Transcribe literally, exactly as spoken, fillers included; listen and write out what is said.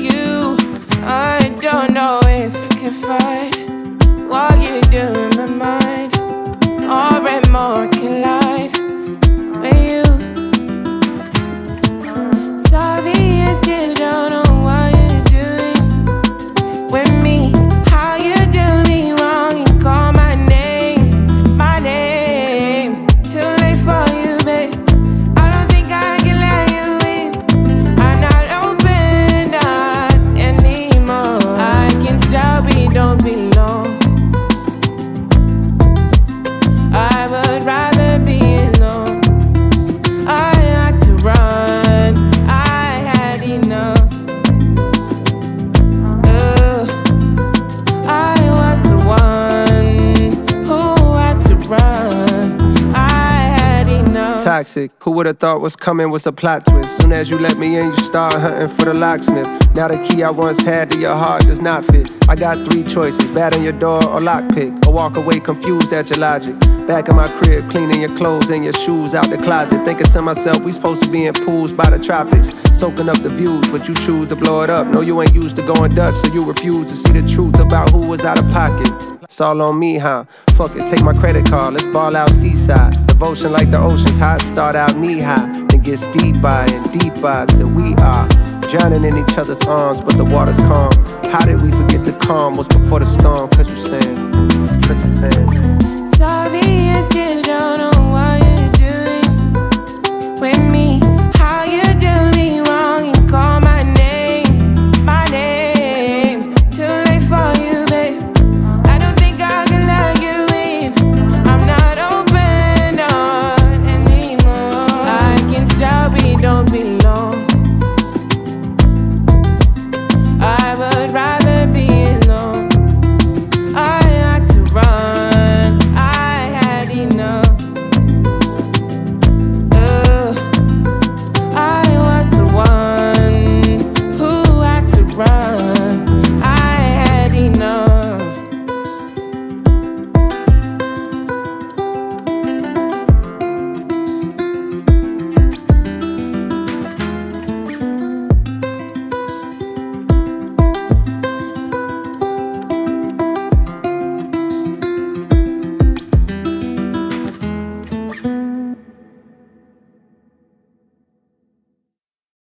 you. I don't know if I can fight what you do in my mind, or more can lie with you. Sorry if you don't know what you're doing with me. How you do me wrong and call my name, my name. Too late for you, babe. I don't think I can let you in. I'm not open up anymore. I can tell we don't belong. I would rather be alone. I had to run, I had enough. uh, I was the one who had to run. I had enough. Toxic, who would've thought what's coming was a plot twist. Soon as you let me in, you start hunting for the locksmith. Now the key I once had to your heart does not fit. I got three choices, bat on your door or lockpick, or walk away confused at your logic. Back in my crib, cleaning your clothes and your shoes out the closet, thinking to myself, we supposed to be in pools by the tropics, soaking up the views, but you choose to blow it up. No, you ain't used to going Dutch, so you refuse to see the truth about who was out of pocket. It's all on me, huh? Fuck it, take my credit card, let's ball out seaside. Devotion like the ocean's hot, start out knee high, then gets deeper and deeper till we are drowning in each other's arms, but the water's calm. How did we forget the calm was before the storm? Cause you saying, cause you saying. Sorry if you don't know what you're doing with me. How you do me wrong and call my name, my name. Too late for you, babe. I don't think I can let you in. I'm not open up anymore. I can tell we don't belong. I would rather be alone. I had to run, I had enough. uh, I was the one who had to run.